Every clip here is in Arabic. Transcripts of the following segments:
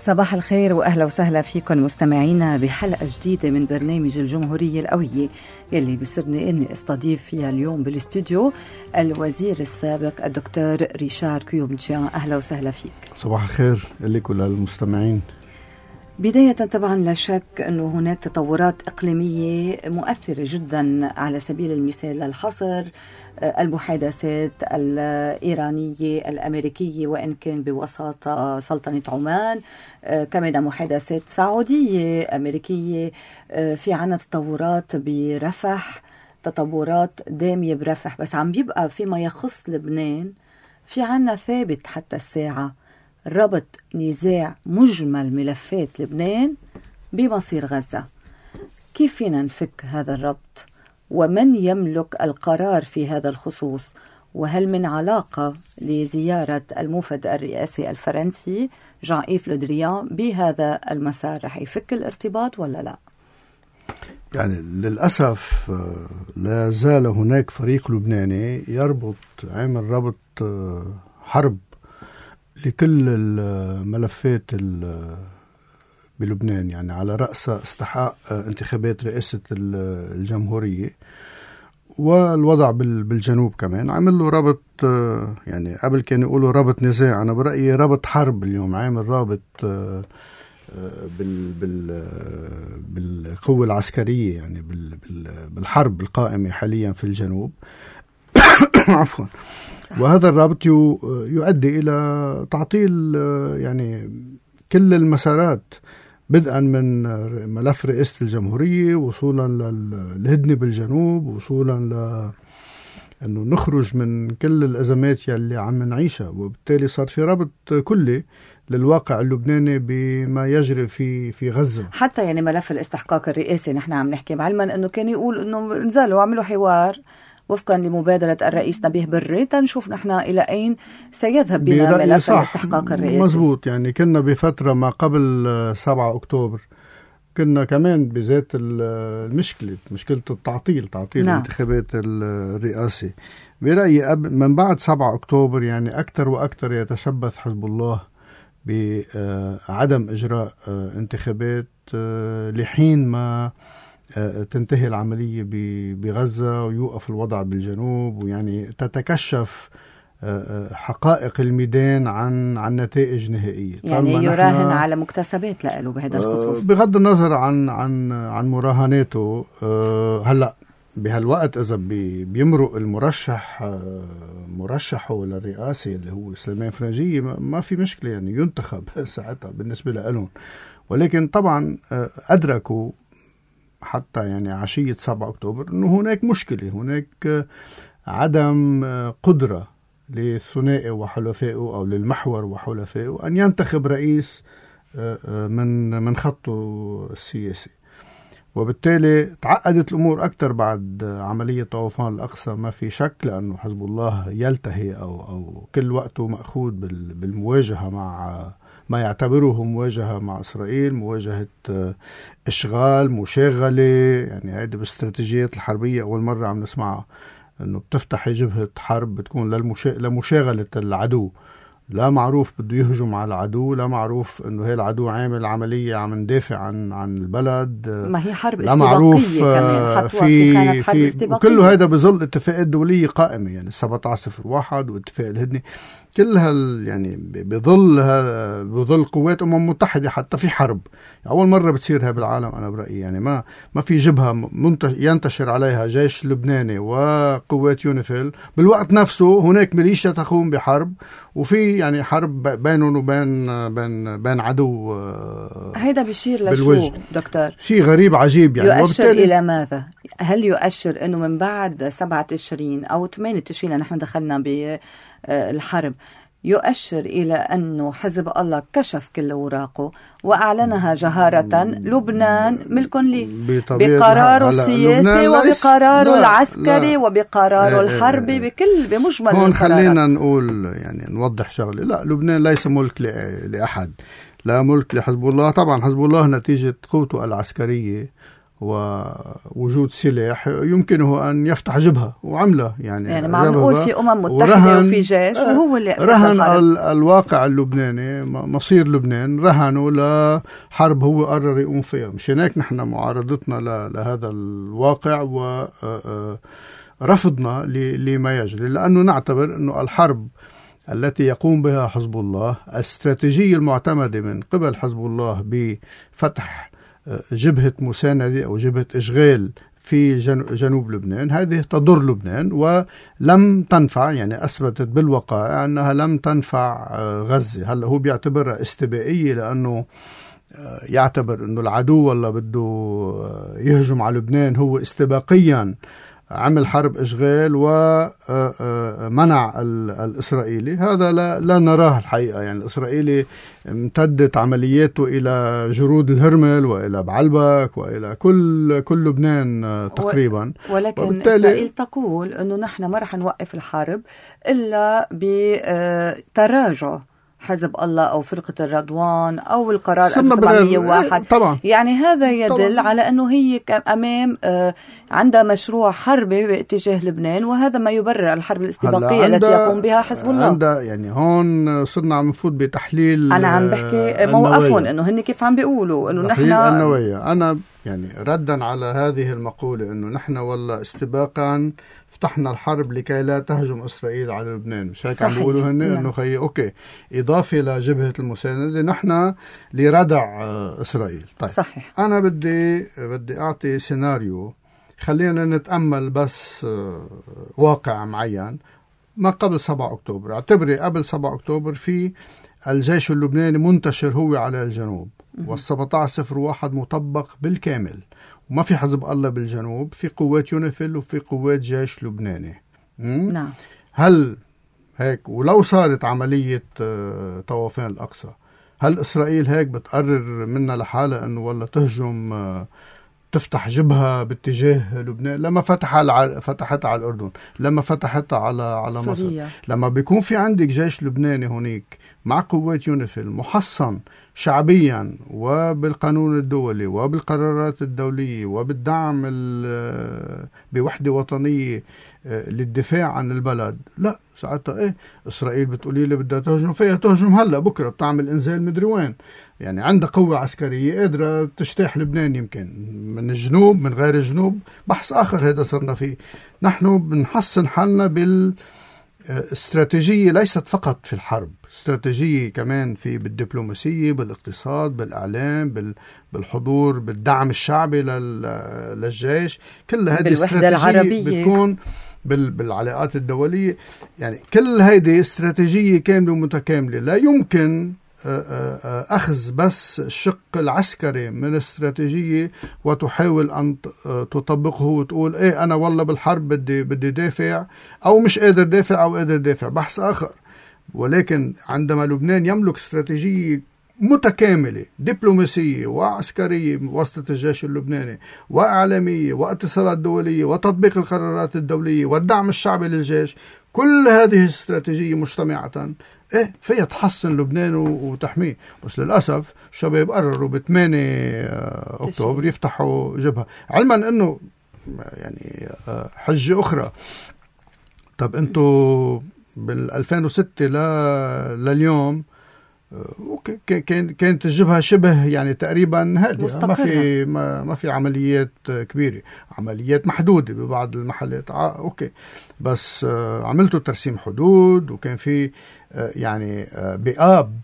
صباح الخير وأهلا وسهلا فيكم مستمعينا بحلقة جديدة من برنامج الجمهورية القوية يلي بيسرني إني استضيف فيها اليوم بالاستوديو الوزير السابق الدكتور ريشار كيومتشيان. أهلا وسهلا فيك. صباح الخير لكل المستمعين. بداية طبعا لا شك أنه هناك تطورات إقليمية مؤثرة جدا على سبيل المثال للحصر المحادثات الإيرانية الأمريكية وإن كان بوساطة سلطنة عمان، كمان محادثات سعودية أمريكية. في عنا تطورات برفح، تطورات دامية برفح، بس عم بيبقى فيما يخص لبنان في عنا ثابت حتى الساعة ربط نزاع مجمل ملفات لبنان بمصير غزة. كيف فينا نفك هذا الربط؟ ومن يملك القرار في هذا الخصوص؟ وهل من علاقة لزيارة الموفد الرئاسي الفرنسي جان إيف لو دريان بهذا المسار؟ رح يفك الارتباط ولا لا؟ يعني للأسف لا زال هناك فريق لبناني يربط عمل ربط حرب لكل الملفات بلبنان، يعني على رأس استحقاق انتخابات رئاسة الجمهورية والوضع بالجنوب كمان. عمل له ربط، يعني قبل كان يقولوا ربط نزاع، أنا برأيي ربط حرب. اليوم عامل رابط بالقوة العسكرية، يعني بالحرب القائمة حاليا في الجنوب. عفوا. وهذا الرابط يؤدي إلى تعطيل يعني كل المسارات، بدءا من ملف رئاسة الجمهورية وصولا للهدنة بالجنوب، وصولا أنه نخرج من كل الأزمات يلي عم نعيشها. وبالتالي صار في ربط كلي للواقع اللبناني بما يجري في غزة. حتى يعني ملف الاستحقاق الرئاسي نحن عم نحكي، علما أنه كان يقول أنه نزلوا وعملوا حوار وفقا لمبادرة الرئيس نبيه بري تنشوف نحن إلى أين سيذهب بنا ملف الاستحقاق الرئاسي. مزبوط. يعني كنا بفترة ما قبل 7 أكتوبر كنا كمان بذات المشكلة، مشكلة تعطيل الانتخابات الرئاسي. برأيي من بعد 7 أكتوبر يعني أكثر وأكثر يتشبث حزب الله بعدم إجراء انتخابات لحين ما تنتهي العملية بغزة ويوقف الوضع بالجنوب، ويعني تتكشف حقائق الميدان عن نتائج نهائية. يعني يراهن على مكتسبات لأله بهذا الخصوص بغض النظر عن مراهناته. هلأ بهالوقت إذا بيمرق مرشحه للرئاسة اللي هو سليمان فرنجية ما في مشكلة، يعني ينتخب ساعتها بالنسبة لهم. ولكن طبعا أدركوا حتى يعني عشية 7 أكتوبر أنه هناك مشكلة، هناك عدم قدرة للثنائي وحلفائه أو للمحور وحلفائه أن ينتخب رئيس من خطه السياسي. وبالتالي تعقدت الأمور أكثر بعد عملية طوفان الأقصى، ما في شك، لأنه حزب الله يلتهي أو كل وقته مأخوذ بالمواجهة مع ما يعتبره مواجهة مع إسرائيل، مواجهة إشغال، مشاغلة. يعني هذه بالاستراتيجيات الحربية أول مرة عم نسمعها، أنه بتفتح جبهة حرب بتكون لمشاغلة العدو. لا معروف بده يهجم على العدو، لا معروف أنه هي العدو عامل عملية عم ندافع عن البلد. ما هي حرب استباقية كمان، خطوة في خانة حرب استباقية. وكله هذا بظل اتفاقات دولية قائمة، يعني 1701 واتفاق الهدنة، كلها يعني بظل قوات متحدة حتى في حرب. أول مرة بتصير هاي بالعالم أنا برأيي. يعني ما في جبهة ينتشر عليها جيش لبناني وقوات يونيفيل بالوقت نفسه هناك ميليشيا تقوم بحرب، وفي يعني حرب بينهم وبين عدو. هيدا بيشير لشو دكتور؟ شيء غريب عجيب يعني. يؤشر إلى ماذا؟ هل يؤشر أنه من بعد 7 تشرين أو 8 تشرين نحن دخلنا بالحرب، يؤشر إلى أنه حزب الله كشف كل أوراقه وأعلنها جهارة؟ لبنان ملك لي بقراره السياسي وبقراره العسكري وبقراره الحربي بمجمل القرارات. خلينا نقول يعني نوضح شغله. لا، لبنان ليس ملك لأحد، لا ملك لحزب الله. طبعا حزب الله نتيجة قوته العسكرية ووجود سلاح يمكنه أن يفتح جبهة، وعمله يعني ما عم نقول في متحدة وفي جيش، وهو اللي رهن الواقع اللبناني، مصير لبنان رهنوا لحرب هو قرر يقوم فيها. مش هناك نحن معارضتنا لهذا الواقع ورفضنا لما يجري، لأنه نعتبر أنه الحرب التي يقوم بها حزب الله، الاستراتيجية المعتمدة من قبل حزب الله بفتح جبهة مساندة أو جبهة إشغال في جنوب لبنان، هذه تضر لبنان ولم تنفع، يعني أثبتت بالوقائع أنها لم تنفع غزة. هلأ هو بيعتبرها استباقية لأنه يعتبر أنه العدو والله بده يهجم على لبنان هو استباقيا عمل حرب إشغال ومنع الإسرائيلي. هذا لا نراه الحقيقة. يعني الإسرائيلي امتدت عملياته إلى جرود الهرمل وإلى بعلبك وإلى كل لبنان تقريبا. ولكن إسرائيل تقول أنه نحن ما رح نوقف الحرب إلا بتراجع حزب الله أو فرقة الرضوان أو القرار 1701. طبعا. يعني هذا يدل طبعا على أنه هي أمام عندها مشروع حربي باتجاه لبنان، وهذا ما يبرر الحرب الاستباقية التي يقوم بها حزب الله. عندها يعني هون صرنا عم نفوت بتحليل. أنا عم بحكي موقفهم أنه هن كيف عم بيقولوا أنه نحن النووية. أنا يعني ردا على هذه المقولة أنه نحن والله استباقا فتحنا الحرب لكي لا تهجم إسرائيل على لبنان، مش هيك عم بيقولوا هن إنه خي أوكي إضافة لجبهة المساندة نحن لردع إسرائيل. طيب صحيح. أنا بدي أعطي سيناريو، خلينا نتأمل بس واقع معين ما قبل 7 أكتوبر. اعتبري قبل 7 أكتوبر في الجيش اللبناني منتشر هو على الجنوب، وال1701 مطبق بالكامل، وما في حزب الله بالجنوب، في قوات يونيفيل وفي قوات جيش لبناني. نعم. هل هيك ولو صارت عملية طوفان الأقصى، هل إسرائيل هيك بتقرر منا لحالها أنه والله تهجم تفتح جبهة باتجاه لبنان؟ لما فتحتها على الأردن، لما فتحتها على مصر، لما بيكون في عندك جيش لبناني هونيك مع قوات يونيفيل محصن شعبيا وبالقانون الدولي وبالقرارات الدولية وبالدعم بوحدة وطنية للدفاع عن البلد، لا ساعتها إسرائيل بتقولي لي بدها تهجم فيها، تهجم هلا بكرة، بتعمل إنزال مدري وين. يعني عندها قوة عسكرية قادرة تجتاح لبنان، يمكن من الجنوب من غير الجنوب، بحث آخر هذا صرنا فيه. نحن بنحصن حالنا بالاستراتيجية، ليست فقط في الحرب، استراتيجية كمان بالدبلوماسية، بالاقتصاد، بالإعلام، بالحضور، بالدعم الشعبي للجيش. كل هذه الاستراتيجية بتكون بالعلاقات الدولية. يعني كل هذه استراتيجية كاملة ومتكاملة. لا يمكن أخذ بس الشق العسكري من الاستراتيجية وتحاول أن تطبقه وتقول أنا والله بالحرب بدي دافع، أو مش قادر دافع أو قادر دافع، بحث آخر. ولكن عندما لبنان يملك استراتيجية متكاملة دبلوماسية وعسكرية وسط الجيش اللبناني وإعلامية واتصالات دولية وتطبيق القرارات الدولية والدعم الشعبي للجيش، كل هذه الاستراتيجية مجتمعة فيها تحصن لبنان وتحميه. بس للأسف الشباب قرروا ب8 أكتوبر يفتحوا جبهة، علما أنه يعني حجة أخرى. طب أنتوا بال2006 لليوم اوكي كانت الجبهة شبه يعني تقريبا هادئة، ما في عمليات كبيرة، عمليات محدودة ببعض المحلات اوكي. بس عملتوا ترسيم حدود، وكان في يعني بآب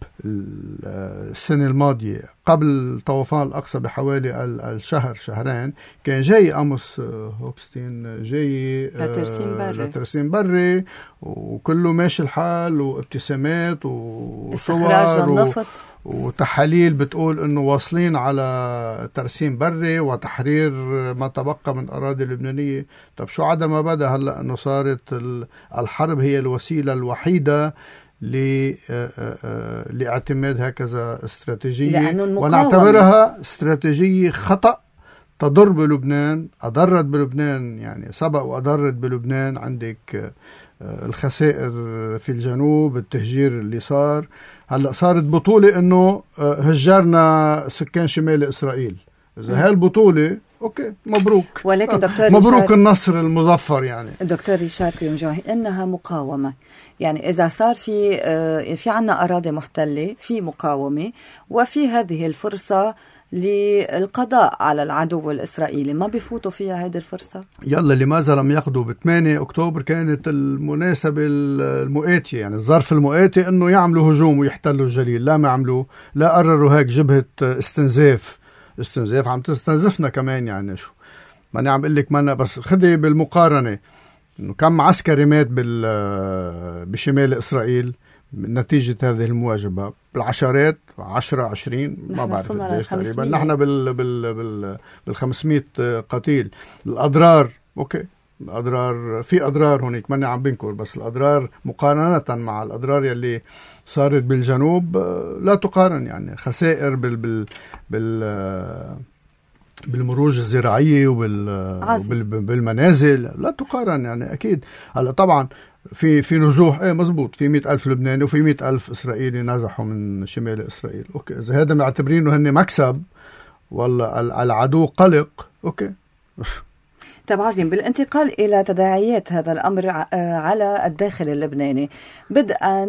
السنة الماضية قبل طوفان الأقصى بحوالي الشهر شهرين كان جاي أموس هوكستين جاي لترسيم بري، وكله ماشي الحال وابتسامات وصور وتحاليل بتقول انه واصلين على ترسيم بري وتحرير ما تبقى من اراضي لبنانيه. طب شو عدا ما بدا هلا انه صارت الحرب هي الوسيله الوحيده لاعتماد هكذا استراتيجية، ونعتبرها استراتيجية خطأ تضر بلبنان، أضرت بلبنان، يعني سبق وأضرت بلبنان. عندك الخسائر في الجنوب، التهجير اللي صار، هلأ صارت بطولة أنه هجرنا سكان شمال إسرائيل. إذا هالبطولة اوكي مبروك. ولكن دكتور مبروك النصر المظفر. يعني دكتور ريشار كريمجوهي، انها مقاومه، يعني اذا صار في عنا اراضي محتله، في مقاومه، وفي هذه الفرصه للقضاء على العدو الإسرائيلي، ما بيفوتوا فيها هذه الفرصة؟ يلا لماذا لم يقضوا ب8 أكتوبر؟ كانت المناسبة المؤاتية، يعني الظرف المؤاتي أنه يعملوا هجوم ويحتلوا الجليل. لا ما عملوا، لا قرروا هيك جبهة استنزاف عم تستنزفنا كمان. يعني شو ماني عم بقول لك، مانا بس خدي بالمقارنة إنه كم عسكري مات بشمال إسرائيل نتيجة هذه المواجهة، بالعشرات، 10 20 ما بعرف قديش تقريبا. نحن بال 500 قتيل. الأضرار اوكي، الأضرار في أضرار هونيك ماني عم بنكر، بس الأضرار مقارنة مع الأضرار يلي صارت بالجنوب لا تقارن. يعني خسائر بالمروج الزراعية وبالمنازل لا تقارن. يعني أكيد. هلا طبعا في نزوح، مزبوط، في 100,000 لبناني وفي 100,000 إسرائيلي نزحوا من شمال إسرائيل. أوكي، إذا هذا معتبرينه هن مكسب ولا العدو قلق، أوكي. طيب عظيم. بالانتقال إلى تداعيات هذا الأمر على الداخل اللبناني، بدءا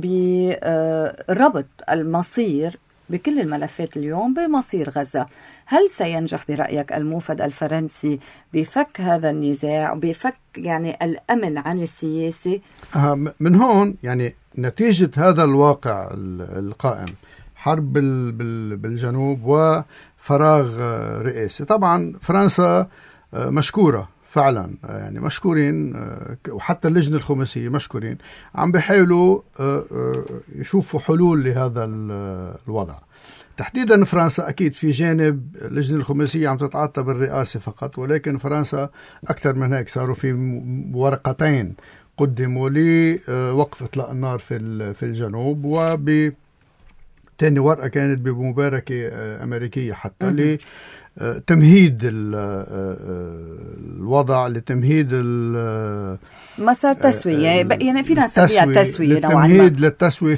بربط المصير بكل الملفات اليوم بمصير غزة، هل سينجح برأيك الموفد الفرنسي بفك هذا النزاع وبفك يعني الأمن عن السياسي؟ من هون يعني نتيجة هذا الواقع القائم، حرب بالجنوب وفراغ رئاسي. طبعا فرنسا مشكورة فعلا، يعني مشكورين، وحتى اللجنة الخماسية مشكورين، عم بيحاولوا يشوفوا حلول لهذا الوضع. تحديدا فرنسا أكيد في جانب اللجنة الخماسية عم تتعاطى بالرئاسة فقط، ولكن فرنسا أكثر من هيك، صاروا في ورقتين قدموا لوقف إطلاق النار في الجنوب، تاني ورقة كانت بمباركة أمريكية حتى لتمهيد الوضع، لتمهيد مسار تسوية، يعني فينا نسميها تسوية نوعا ما، للتمهيد للتسوية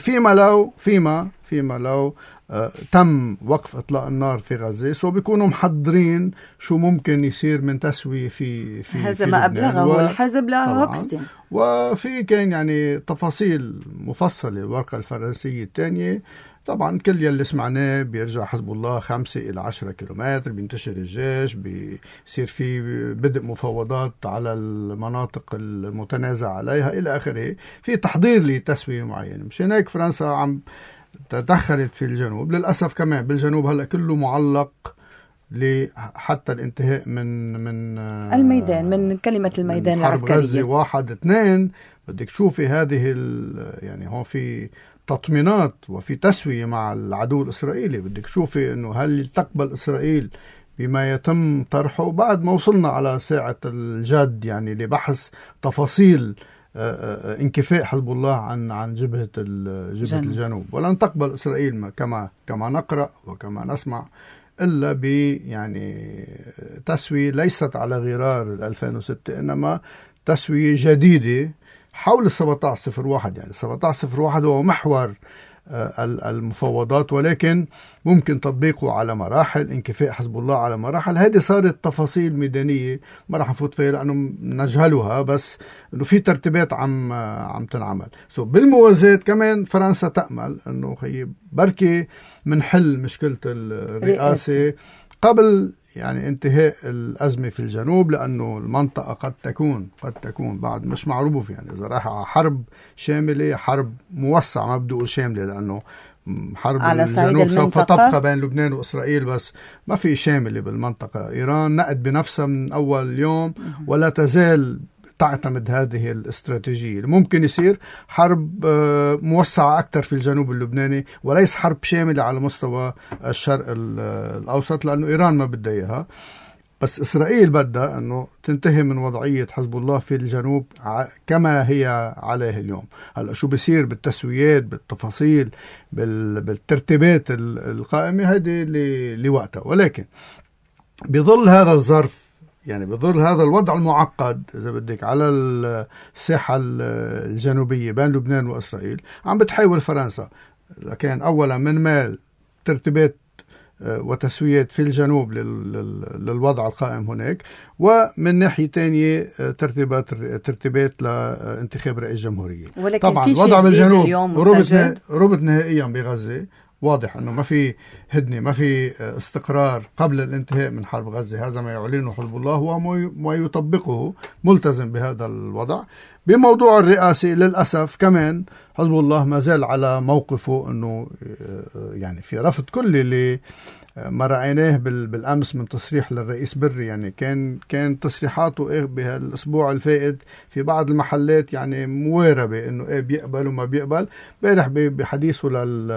فيما لو تم وقف إطلاق النار في غزة، سو بيكونوا محضرين شو ممكن يصير من تسوية في هذا ما أبلغه الحزب لهوكستين. وفي كان يعني تفاصيل مفصلة الورقة الفرنسية الثانية. طبعا كل يلي سمعناه بيرجع حزب الله 5 إلى 10 كيلومتر، بينتشر الجيش، بيصير في بدء مفاوضات على المناطق المتنازع عليها إلى آخره، في تحضير لتسوية معينة. مشان هيك فرنسا عم تدخلت في الجنوب. للأسف كمان بالجنوب هلأ كله معلق حتى الانتهاء من الميدان، من كلمة الميدان العسكرية. حرب غزة 1 2 بدك تشوفي هذه يعني هون في تطمينات وفي تسوية مع العدو الإسرائيلي. بدك تشوفي إنه هل تقبل إسرائيل بما يتم طرحه بعد ما وصلنا على ساعة الجد، يعني لبحث تفاصيل انكفاء حزب الله عن جبهة الجنوب. ولن تقبل إسرائيل كما نقرأ وكما نسمع إلا يعني تسوية ليست على غرار 2006، إنما تسوية جديدة حول 1701. يعني 1701 هو محور المفاوضات، ولكن ممكن تطبيقه على مراحل، انكفاء حزب الله على مراحل. هذه صارت تفاصيل ميدانية ما راح نفوت فيها لأنه نجهلها، بس إنه في ترتيبات عم تنعمل. بالموازاة كمان فرنسا تأمل إنه بركي منحل مشكلة الرئاسة قبل يعني انتهاء الأزمة في الجنوب، لأنه المنطقة قد تكون بعد مش معروف. يعني إذا راح على حرب شاملة، حرب موسعة، ما بدي أقول شاملة لأنه حرب الجنوب سوف تبقى بين لبنان وإسرائيل، بس ما في شاملة بالمنطقة. إيران نقت بنفسها من أول يوم ولا تزال تعتمد هذه الاستراتيجية. ممكن يصير حرب موسعة أكثر في الجنوب اللبناني، وليس حرب شاملة على مستوى الشرق الأوسط، لأنه إيران ما بدها إياها، بس إسرائيل بدها أنه تنتهي من وضعية حزب الله في الجنوب كما هي عليه اليوم. هلأ شو بيصير بالتسويات، بالتفاصيل، بالترتيبات القائمة، هذه لوقتها. ولكن بظل هذا الظرف، يعني بظل هذا الوضع المعقد إذا بدك على الساحة الجنوبية بين لبنان وإسرائيل، عم بتحاول فرنسا كان أولا من مال ترتيبات وتسويات في الجنوب للوضع القائم هناك، ومن ناحية تانية ترتيبات لانتخاب رئيس جمهورية. طبعا الوضع بالجنوب ربط نهائيا بغزة، واضح أنه ما في هدنة، ما في استقرار قبل الانتهاء من حرب غزة. هذا ما يعلنه حزب الله وما يطبقه، ملتزم بهذا الوضع. بموضوع الرئاسي للأسف كمان حزب الله ما زال على موقفه، أنه يعني في رفض كل اللي ما رأيناه بالأمس من تصريح للرئيس بري. يعني كان تصريحاته بالأسبوع الفائت في بعض المحلات يعني مواربة، أنه بيقبل وما بيقبل. بارح بحديثه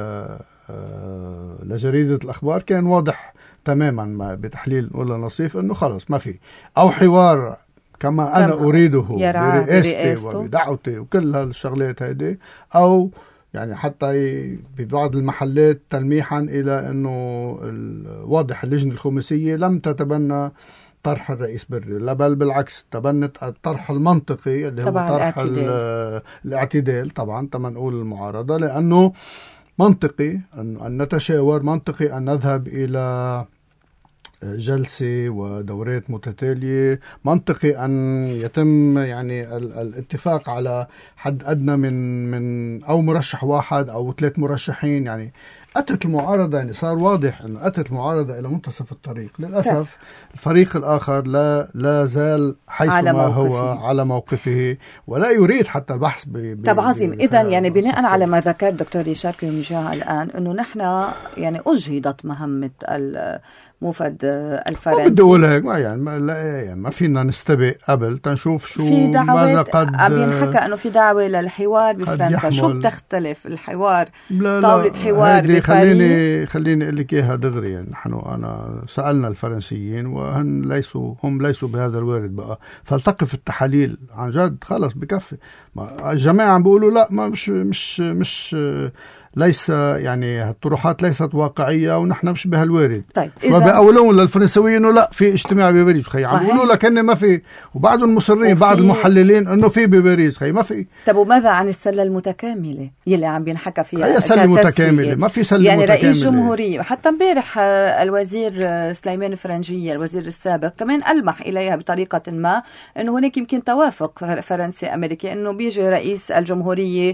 لجريدة الأخبار كان واضح تماما بتحليل نقول نصيف أنه خلص ما في أو حوار كما أنا أريده برئاستي وبدعوتي وكل هالشغلات هيدي، أو يعني حتى ببعض المحلات تلميحا إلى أنه واضح اللجنة الخماسية لم تتبنى طرح الرئيس بري، لا بل بالعكس تبنت الطرح المنطقي اللي هو طرح الاعتدال. طبعا تم نقول المعارضة، لأنه منطقي أن نتشاور، منطقي أن نذهب إلى جلسة ودورات متتالية، منطقي أن يتم يعني الاتفاق على حد أدنى من أو مرشح واحد أو 3 مرشحين. يعني أتت المعارضة، يعني صار واضح أن أتت المعارضة إلى منتصف الطريق. للأسف الفريق الآخر لا زال حيثما هو على موقفه ولا يريد حتى البحث طب عظيم. إذن يعني بناء على ما ذكر دكتور ريشار كرمجاه الآن، أنه نحن يعني أجهضت مهمة موفد الفرنسي. بدي أقول هيك يعني ما فينا نستبق قبل تنشوف شو في دعوات عم ينحكى أنه في دعوة للحوار بفرنسا. شو بتختلف الحوار؟ طاولة حوار خليني أقول لك إياها دغري. يعني أنا سألنا الفرنسيين وهم ليسوا بهذا الوارد بقى، فالتقف التحاليل عن جد خلص بكفي. الجماعة عم بيقولوا لا، ما مش ليس يعني الطروحات ليست واقعية ونحن مش بهالوارد. طيب وبأولون للفرنسويين انه لا في اجتماع بباريس، خي عم بيقولوا لك انه ما في، وبعضهم مصرين بعض المحللين انه في بباريس، خي ما في. طب وماذا عن السلة المتكاملة يلي عم بينحكى فيها؟ هي سلة متكاملة، ما في سلة يعني متكاملة. رئيس جمهورية حتى امبارح الوزير سليمان فرنجية الوزير السابق كمان ألمح إليها بطريقة ما انه هناك يمكن توافق فرنسي أمريكي، انه بيجي رئيس الجمهورية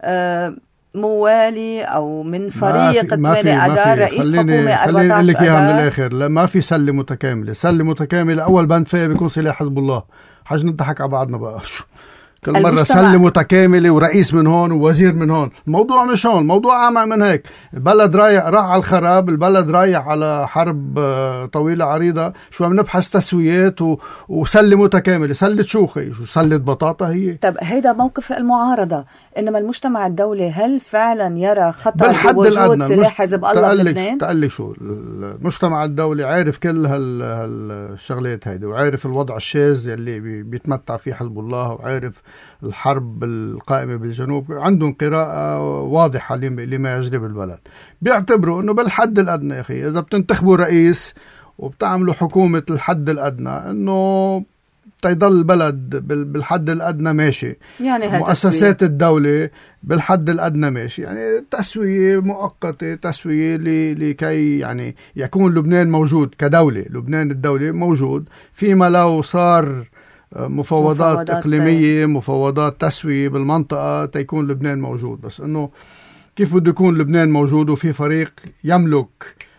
موالي أو من فريق 8 أدار رئيس حكومة 14 أدار. من الآخر لا، ما في سلة متكاملة. سلة متكاملة أول بند فيها بيكون سلاح حزب الله. حاج نضحك على بعضنا بقى شو كل مرة سلة متكاملة ورئيس من هون ووزير من هون. الموضوع مش هون، الموضوع أعمق من هيك. البلد راح على الخراب، البلد رايح على حرب طويلة عريضة. شو عم نبحث تسويات وسلة متكاملة؟ سلة شو خي؟ شو سلة بطاطا هي؟ طب هيدا موقف المعارضة، إنما المجتمع الدولي هل فعلا يرى خطر بوجود سلاح حزب الله بلبنان؟ تقلي شو المجتمع الدولي عارف كل هالشغلات هيدي، وعارف الوضع الشاذ اللي بيتمتع فيه حزب الله، وعارف الحرب القائمة بالجنوب. عندهم قراءة واضحة لما يجري بالبلد. بيعتبروا انه بالحد الادنى يا اخي اذا بتنتخبوا رئيس وبتعملوا حكومة الحد الادنى، انه تيضل البلد بالحد الادنى ماشي، يعني مؤسسات الدولة بالحد الادنى ماشي. يعني تسوية مؤقتة، تسوية لكي يعني يكون لبنان موجود كدولة، لبنان الدولة موجود. فيما لو صار مفاوضات إقليمية، مفاوضات تسوية بالمنطقة تيكون لبنان موجود. بس إنه كيف بده يكون لبنان موجود وفي فريق يملك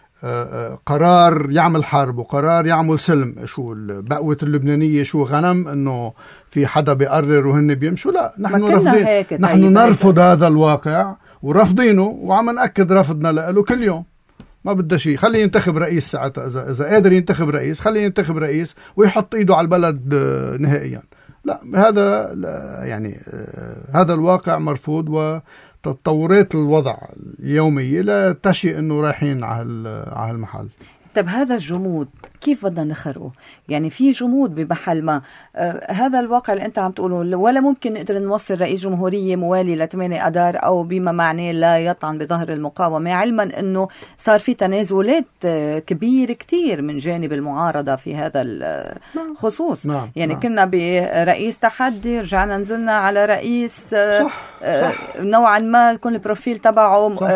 قرار يعمل حرب وقرار يعمل سلم؟ شو البقوة اللبنانية؟ شو غنم إنه في حدا بيقرر وهن بيمشوا؟ لا، نحن رافضين، نحن نرفض هذا الواقع ورافضينه، وعم نأكد رفضنا له كل يوم. ما بده شيء، خليه ينتخب رئيس ساعتها. إذا قادر ينتخب رئيس خليه ينتخب رئيس ويحط إيده على البلد نهائيا. لا، هذا يعني هذا الواقع مرفوض، وتطورات الوضع اليومية لا تشي إنه رايحين على المحل. طب هذا الجمود كيف بدنا نخرقه؟ يعني في جمود بمحل ما. هذا الواقع اللي انت عم تقوله، ولا ممكن نقدر نوصل رئيس جمهورية موالي ل8 أدار أو بما معناه لا يطعن بظهر المقاومة، علما أنه صار في تنازلات كبيرة كتير من جانب المعارضة في هذا الخصوص. يعني كنا برئيس تحدي، رجعنا نزلنا على رئيس صح. نوعا ما يكون البروفيل تبعه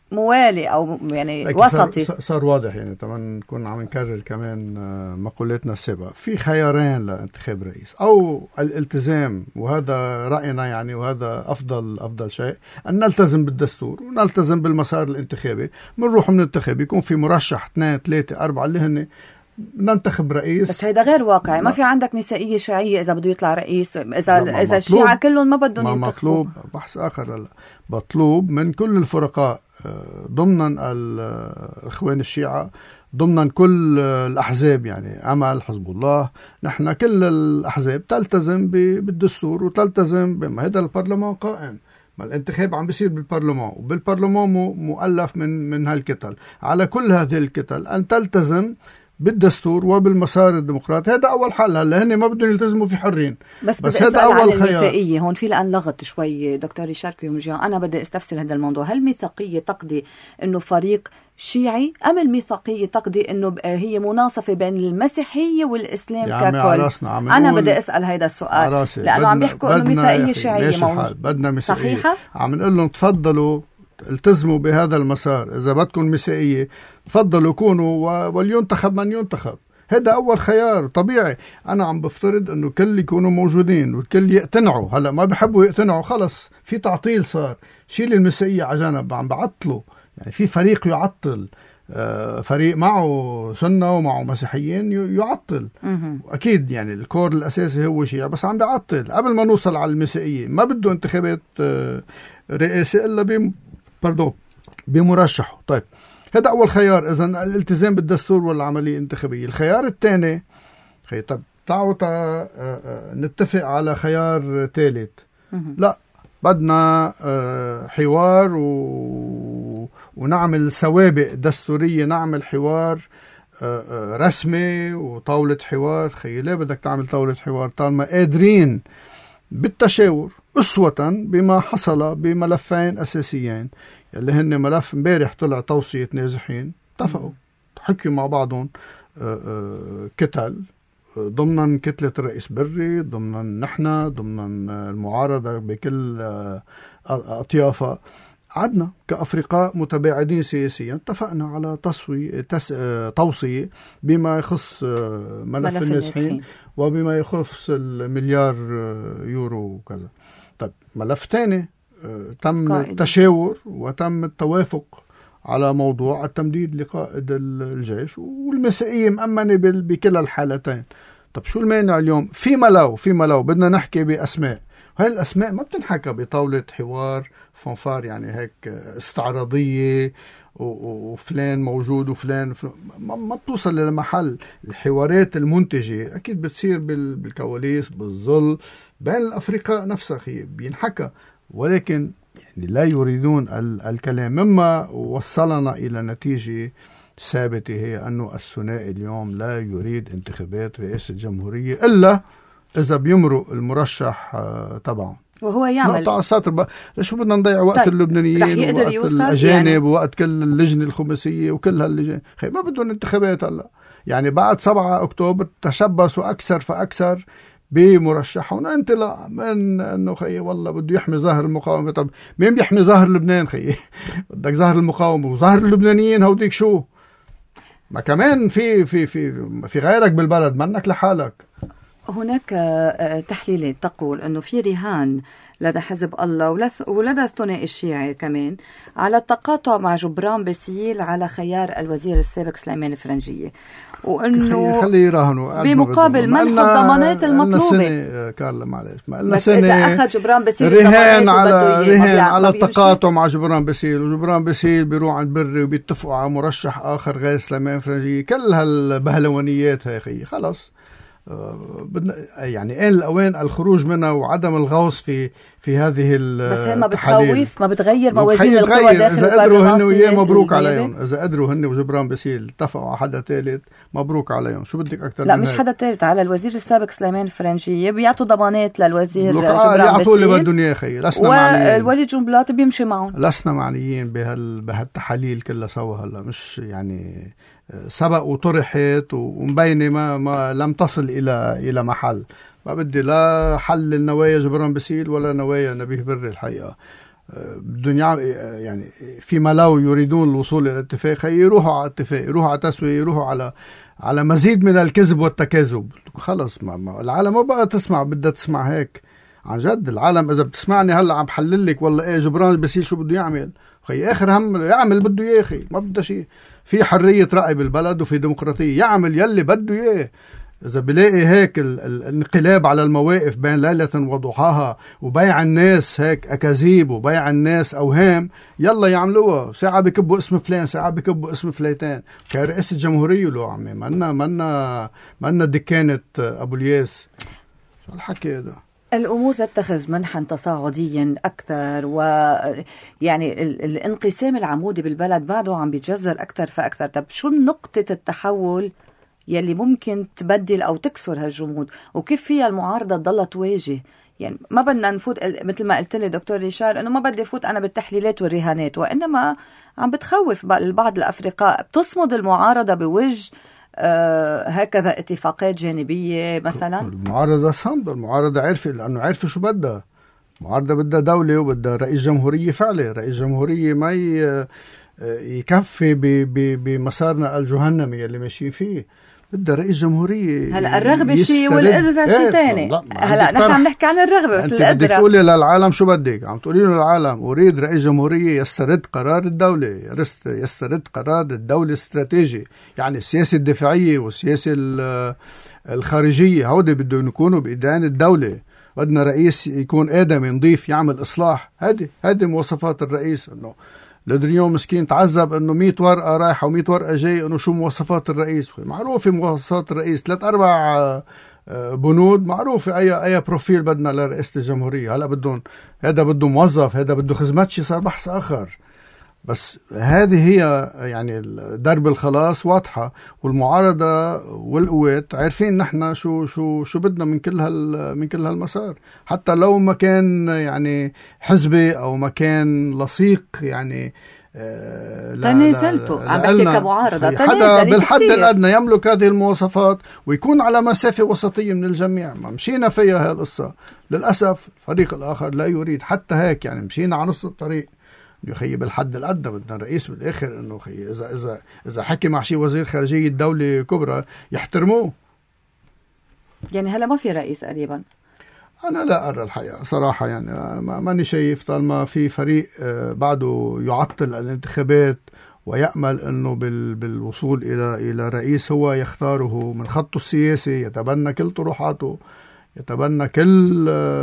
موالي او يعني وسطي. صار واضح يعني. طبعا نكون عم نكرر كمان مقولتنا السابقه، في خيارين لانتخاب رئيس: او الالتزام، وهذا راينا يعني، وهذا افضل شيء، ان نلتزم بالدستور ونلتزم بالمسار الانتخابي. بنروح بننتخب، يكون في مرشح 2 3 4 اللي هن ننتخب رئيس. بس هيدا غير واقعي. ما في عندك نسائيه شيعيه اذا بده يطلع رئيس، اذا الشيعة كلهم ما بدهم ينتخبوا. مطلوب بحث اخر. هلا مطلوب من كل الفرقاء ضمنا الاخوان الشيعة، ضمنا كل الاحزاب، يعني امل، حزب الله، نحن كل الاحزاب تلتزم بالدستور وتلتزم بما هذا البرلمان قائم. ما الانتخاب عم بيصير بالبرلمان، وبالبرلمان مؤلف من هالكتل. على كل هذه الكتل ان تلتزم بالدستور وبالمسار الديمقراطي. هذا اول حل. هلا هن ما بدهم يلتزموا، في حرين. بس هذا اول خيار. هون في لان لغط شوي دكتور يشاركوا يومجيان. انا بدي استفسر هذا الموضوع. هل الميثاقيه تقضي انه فريق شيعي، ام الميثاقيه تقضي انه هي مناصفه بين المسيحيه والاسلام ككل؟ انا بدي اسال هذا السؤال لانه عم بيحكوا انه ميثاقيه شيعيه بدنا مسيحيه. صحيحه. عم نقول لهم تفضلوا التزموا بهذا المسار. إذا بدكم مسيحية تفضلوا كونوا، ولينتخب من ينتخب. هذا أول خيار طبيعي. أنا عم بفترض أنه كل يكونوا موجودين والكل يقتنعوا. هلأ ما بيحبوا يقتنعوا، خلص في تعطيل صار. شيل المسيحية على جنب، عم بعطلوا. يعني في فريق يعطل، فريق معه سنة ومعه مسيحيين يعطل. أكيد يعني الكور الأساسي هو شيعي، بس عم بعطل. قبل ما نوصل على المسيحية ما بده انتخابات رئاسة إلا بمرشحه. طيب هذا أول خيار. إذن الالتزام بالدستور والعملية الانتخابية. الخيار الثاني، طب تعالوا نتفق على خيار ثالث. لا، بدنا حوار ونعمل سوابق دستورية، نعمل حوار رسمي وطاولة حوار. ليه بدك تعمل طاولة حوار طالما قادرين بالتشاور أسوة بما حصل بملفين أساسيين اللي هن ملف امبارح طلع توصية نازحين، اتفقوا حكيوا مع بعضهم كتل ضمن كتلة الرئيس بري، ضمن نحن، ضمن المعارضة بكل أطيافها. عدنا كأفرقاء متباعدين سياسيا اتفقنا على توصية بما يخص ملف النازحين وبما يخص المليار يورو وكذا. طيب ملف ثاني تم التشاور وتم التوافق على موضوع التمديد لقائد الجيش والمسائية مأمنة بكل الحالتين. طب شو المانع اليوم؟ في ملو بدنا نحكي بأسماء. هاي الأسماء ما بتنحكى بطاولة حوار فنفار يعني هيك استعراضية وفلان موجود وفلان ما بتوصل لمحل. الحوارات المنتجة أكيد بتصير بالكواليس بالظل بين الأفرقاء نفسها بينحكى، ولكن يعني لا يريدون الكلام. مما وصلنا إلى نتيجة ثابتة هي أنه الثنائي اليوم لا يريد انتخابات رئاسة الجمهورية إلا إذا بيمرق المرشح تبعه وهو يعمل نقطع السطر. ليش بدنا نضيع وقت طيب. اللبنانيين ووقت الأجانب يعني. ووقت كل اللجنة الخماسية وكل هاللجنة ما بدهم انتخابات هلا. يعني بعد 7 أكتوبر تشبثوا أكثر فأكثر بمرشحهم. أنت لا من أنه والله بده يحمي ظهر المقاومة. طب مين بيحمي ظهر لبنان بدك ظهر المقاومة وظهر اللبنانيين هوديك شو؟ ما كمان في غيرك بالبلد، منك لحالك. هناك تحليلات تقول أنه في رهان لدى حزب الله ولدى الثنائي الشيعي كمان على التقاطع مع جبران باسيل على خيار الوزير السابق سليمان الفرنجية، وأنه خليه يراهنوا بمقابل منح الضمانات المطلوبة. كارلا معلش بس إذا أخذ جبران باسيل رهان على التقاطع مع جبران باسيل، وجبران باسيل بيروح عند بري وبيتفقوا على مرشح آخر غير سليمان الفرنجية. كل هالبهلوانيات هاي خلاص يعني آن الأوان الخروج منها وعدم الغوص في هذه التحاليل. بس هي ما بتخوف، ما بتغير موازين القوى داخل إذا قدروا هن وياه مبروك عليهم. إذا قدروا هن وجبران باسيل اتفقوا على حدا ثالث مبروك عليهم. شو بدك أكتر؟ لا مش حدا ثالث، على الوزير السابق سليمان الفرنجية بيعطوا ضمانات للوزير جبران باسيل يعطوا اللي بدهم إياه خيي. لسنا معنيين، والوليد جنبلاط بيمشي معهم. لسنا معنيين بهالتحاليل كلها سوا. هلا مش يعني سبق وطرحت ومبينة ما لم تصل إلى محل. ما بدي لا حل النوايا جبران باسيل ولا نوايا نبيه بري الحقيقة. بدهم يعني فيما لو يريدون الوصول إلى اتفاق يروحوا على اتفاق، يروحوا على تسوية، يروحوا على مزيد من الكذب والتكاذب. خلص ما العالم ما بقى تسمع، بدها تسمع هيك عن جد. العالم إذا بتسمعني هلا عم بحلل لك والله إيه جبران بيصير شو بده يعمل، خي آخر هم يعمل بده إياه، خي ما بده شيء. في حرية رأي بالبلد وفي ديمقراطية، يعمل يلي بده إياه. إذا بلاقي هيك الانقلاب على المواقف بين ليلة وضحاها، وبيع الناس هيك أكاذيب، وبيع الناس أوهام، يلا يعملوها. ساعة بكبوا اسم فلان، ساعة بكبوا اسم فليتين. كرئيس الجمهورية له عمي، منا دكانة أبو الياس. شو الحكي هذا؟ الأمور تتخذ منحا تصاعديا أكثر، ويعني الانقسام العمودي بالبلد بعده عم بيتجذر أكثر فأكثر. طب شو نقطة التحول يلي ممكن تبدل أو تكسر هالجمود، وكيف فيها المعارضة تضل تواجه؟ يعني ما بدنا نفوت مثل ما قلت لي دكتور ريشار انه ما بدي فوت انا بالتحليلات والرهانات، وانما عم بتخوف البعض الافرقاء. بتصمد المعارضة بوجه هكذا اتفاقات جانبية مثلا؟ المعارضة صمد، المعارضة عرفت، لأنه عرفت شو بدها. المعارضة بدها دولة وبدها رئيس جمهورية فعلي. رئيس جمهورية ما يكفي بمسارنا الجهنمي اللي ماشيين فيه. بدها رئيس جمهورية. هلا الرغبة شيء والقدرة شيء تاني. هلا نحن عم نحكي عن الرغبة، بس القدرة بدك تقولي للعالم شو بدك. عم تقولي له للعالم أريد رئيس جمهورية يسترد قرار الدولة، يسترد قرار الدولة الاستراتيجي، يعني السياسة الدفاعية والسياسة الخارجية، هودي بدهم يكونوا بإيدين الدولة. بدنا رئيس يكون آدمي نظيف يعمل إصلاح. هذه مواصفات الرئيس. إنه اليوم مسكين تعذب انه 100 ورقه رايحه و100 ورقه جاي، انه شو مواصفات الرئيس. معروفه مواصفات الرئيس، 3-4 بنود معروفه اي بروفيل بدنا لرئاسه الجمهوريه. هلا بدهم هذا بده موظف، هذا بده خدمتشي، صار بحث اخر. بس هذه هي يعني درب الخلاص واضحه، والمعارضه والقوات عارفين نحن شو بدنا من كل هالمسار. حتى لو ما كان يعني حزبي او ما كان لصيق، يعني تنازلتوا. عم بحكي كمعارضه، حدا بالحد الادنى يملك هذه المواصفات ويكون على مسافه وسطيه من الجميع. ما مشينا فيها هالقصه. للاسف الفريق الاخر لا يريد حتى هيك، يعني مشينا على نص الطريق. يخيب الحد الأدنى. بدنا الرئيس بالآخر إنه إذا حكي مع شي وزير خارجية دولة كبرى يحترموه. يعني هلا ما في رئيس قريبا؟ أنا لا أرى الحقيقة صراحة، يعني ماني شايف. طالما في فريق بعده يعطل الانتخابات ويأمل إنه بالوصول إلى رئيس هو يختاره من خطه السياسي، يتبنى كل طروحاته، يتبنى كل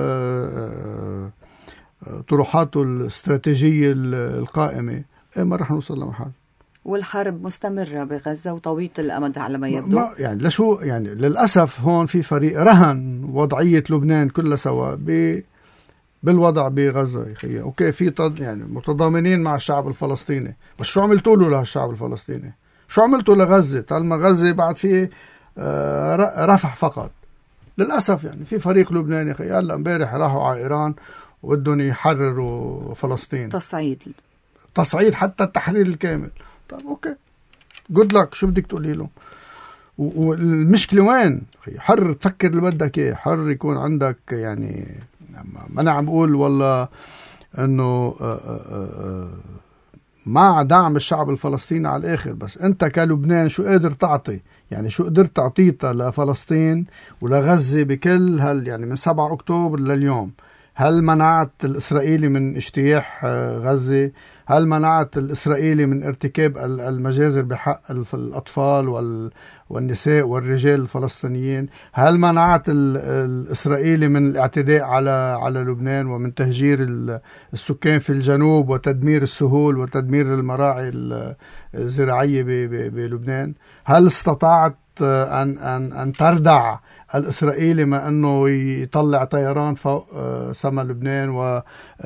طروحاته الاستراتيجية القائمة، ما رح نوصل لمحل. والحرب مستمرة بغزة وطويلة الأمد على ما يبدو. يعني لشو يعني للأسف هون في فريق رهن وضعية لبنان كلها سوا بالوضع بغزة. يا أوكي في يعني متضامنين مع الشعب الفلسطيني، بس شو عملتوا له لهالشعب الفلسطيني؟ شو عملتوا لغزة؟ طالما غزة بعد فيه رفح فقط. للأسف يعني في فريق لبناني هلا امبارح راحوا على إيران وبدهم يحرروا فلسطين. تصعيد حتى التحرير الكامل. طيب اوكي جود لك، شو بدك تقولي له؟ والمشكلة وين؟ حر تفكر اللي بدك اياه، حر يكون عندك يعني. ما انا عم بقول والله انه مع دعم الشعب الفلسطيني على الاخر، بس انت كلبنان شو قادر تعطي؟ يعني شو قدرت تعطيتها لفلسطين ولغزة بكل يعني من 7 أكتوبر لليوم؟ هل منعت الإسرائيلي من اجتياح غزة؟ هل منعت الإسرائيلي من ارتكاب المجازر بحق الأطفال والنساء والرجال الفلسطينيين؟ هل منعت الإسرائيلي من الاعتداء على لبنان ومن تهجير السكان في الجنوب وتدمير السهول وتدمير المراعي الزراعية بلبنان؟ هل استطاعت أن تردع الإسرائيلي ما أنه يطلع طيران فوق سما لبنان و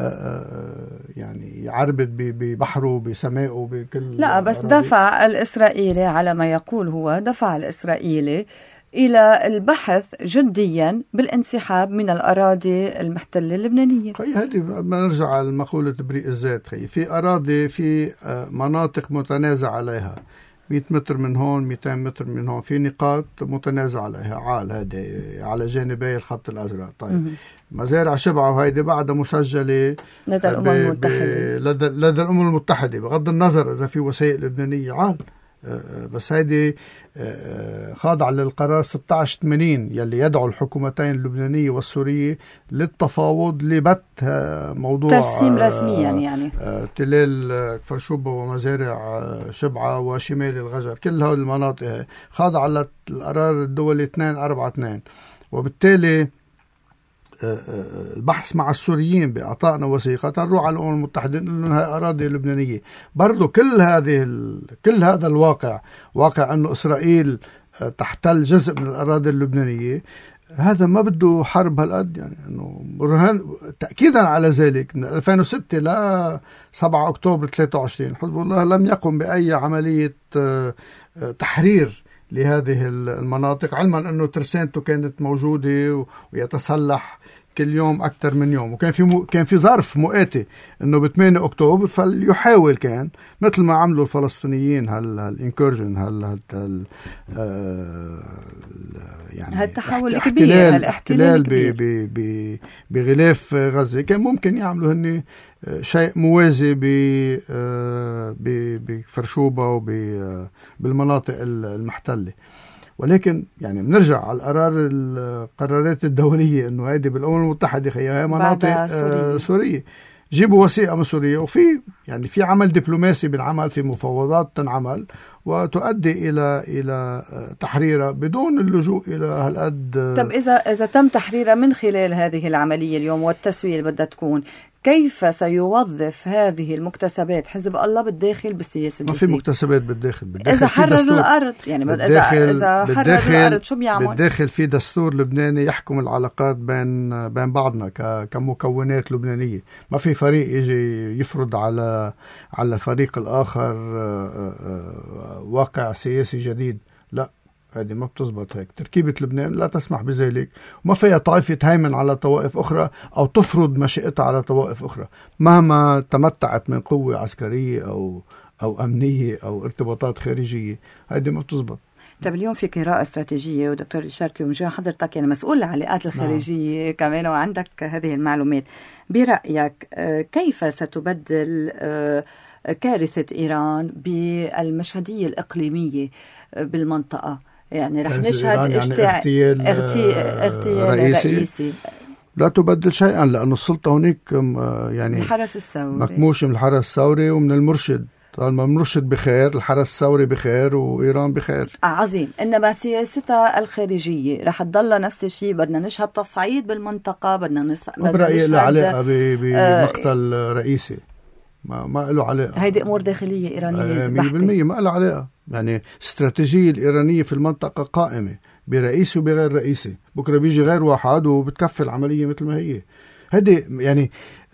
يعني يعربد ببحره بسمائه بكل؟ لا، بس دفع الإسرائيلي على ما يقول هو دفع الإسرائيلي إلى البحث جديا بالانسحاب من الأراضي المحتلة اللبنانية. هذه بدنا نرجع على مقولة بريء الذات. في أراضي، في مناطق متنازع عليها. 100 متر من هون 200 متر من هون، في نقاط متنازع عليها هذه على جانبي الخط الأزرق. طيب مزارع شبعة وهيدي بعدها مسجلة لدى الأمم المتحدة، لدى الأمم المتحدة، بغض النظر إذا في وثائق لبنانية بس هيدي خاضعة للقرار 1680 يلي يدعو الحكومتين اللبنانية والسورية للتفاوض لبت موضوع ترسيم رسميا يعني تلال فرشوبة ومزارع شبعة وشمال الغجر، كل هذه المناطق خاضعة للقرار الدولي 242. وبالتالي البحث مع السوريين بإعطائنا وثيقة نروح على الأمم المتحدة نقول لهم هاي أراضي لبنانية. برضو كل هذا الواقع، واقع أنه إسرائيل تحتل جزء من الأراضي اللبنانية، هذا ما بده حرب هالقد يعني. إنه برهان تأكيدا على ذلك من 2006 ل 7 أكتوبر 23 حزب الله لم يقم بأي عملية تحرير لهذه المناطق، علما أنه ترسانته كانت موجودة ويتسلح كل يوم أكثر من يوم، وكان في ظرف مؤاتي أنه ب 8 أكتوبر فليحاول كان مثل ما عملوا الفلسطينيين هالإنكورجن يعني هالتحول الكبير، الاحتلال بغلاف غزة، كان ممكن يعملوا هني شيء موازي بفرشوبة وبالمناطق المحتلة. ولكن يعني بنرجع على القرارات الدولية انه هيدي بالأمم المتحدة هي مناطق سورية. جيبوا وثيقة من سوريا، وفي يعني في عمل دبلوماسي بالعمل، في مفاوضات تنعمل وتؤدي الى تحريرها بدون اللجوء الى هالقد. طب اذا تم تحريرها من خلال هذه العملية اليوم والتسوية اللي بدها تكون، كيف سيوظف هذه المكتسبات حزب الله بالداخل بالسياسة الداخلية؟ ما في مكتسبات بالداخل إذا حرر الأرض يعني إذا حرر الأرض شو بيعمل؟ بالداخل في دستور لبناني يحكم العلاقات بين بعضنا كمكونات لبنانية. ما في فريق يجي يفرض على الفريق الآخر واقع سياسي جديد، لا، هذه ما بتزبط. هيك تركيبة لبنان لا تسمح بذلك، وما فيها طائفة تهيمن على طوائف أخرى أو تفرض مشيئتها على طوائف أخرى مهما تمتعت من قوة عسكرية أو أمنية أو ارتباطات خارجية. هذه ما بتزبط. طب اليوم في قراءة استراتيجية، ودكتور الشاركي ومجا حضرتك يعني مسؤول عن العلاقات الخارجية كمان وعندك هذه المعلومات، برأيك كيف ستبدل كارثة إيران بالمشهدية الإقليمية بالمنطقة؟ يعني رح نشهد اغتيال رئيسي. لا تبدل شيئا، لأن السلطة هناك يعني من الحرس الثوري، مكموشة من الحرس الثوري ومن المرشد. طالما المرشد بخير، الحرس الثوري بخير، وإيران بخير. عظيم. إنما سياستها الخارجية رح تضل نفس الشيء. بدنا نشهد تصعيد بالمنطقة، بدنا نشهد برأيي له علاقة بمقتل رئيسي، ما له علاقة. هيدي أمور داخلية إيرانية 100%، ما له علاقة. يعني الاستراتيجية الإيرانية في المنطقة قائمة برئيسي وبغير رئيسي. بكرة بيجي غير واحد وبتكفي العملية مثل ما هي. هذه يعني